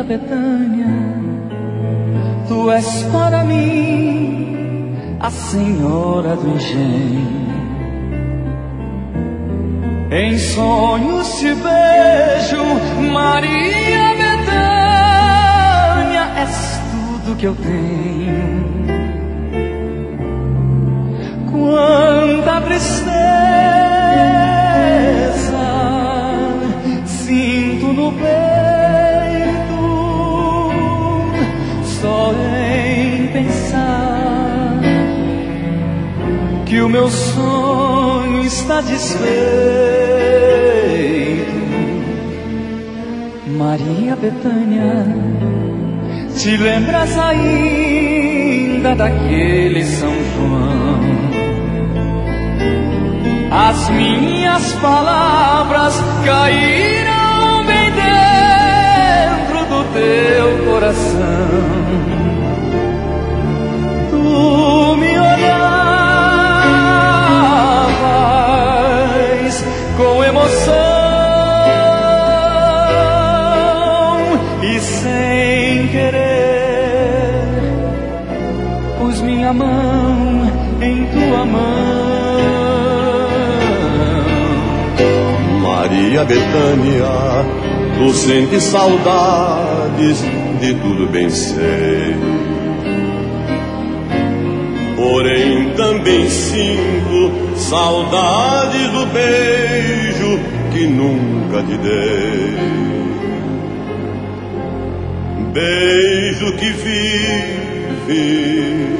Betânia, tu és para mim a senhora do engenho. Em sonhos te vejo, Maria Betânia, és tudo que eu tenho. Quanta tristeza sinto no peito, só em pensar que o meu sonho está desfeito. Maria Betânia, te lembras ainda daquele São João? As minhas palavras caíram bem dentro do teu coração. Tu me olhavas com emoção e sem querer pus minha mão em tua mão. Maria Betânia, tu sentes saudades, de tudo bem sei. Porém também sinto saudades do beijo que nunca te dei. Beijo que vive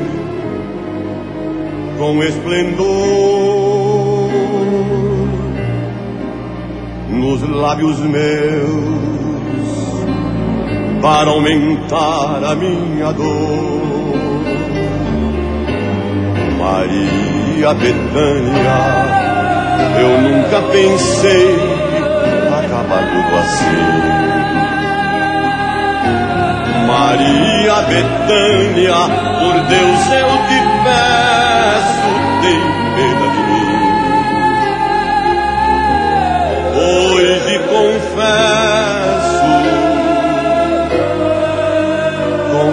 com esplendor nos lábios meus para aumentar a minha dor. Maria Betânia, eu nunca pensei acabar tudo assim. Maria Betânia, por Deus eu te peço, tem pena de mim. Hoje confesso com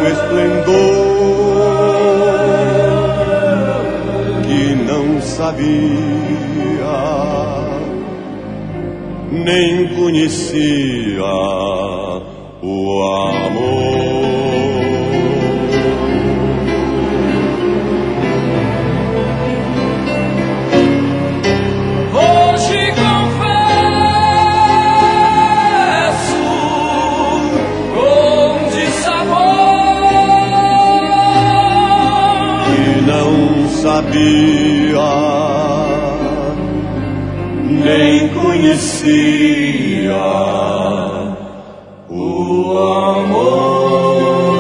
esplendor que não sabia, nem conhecia o amor. Sabia, nem conhecia o amor.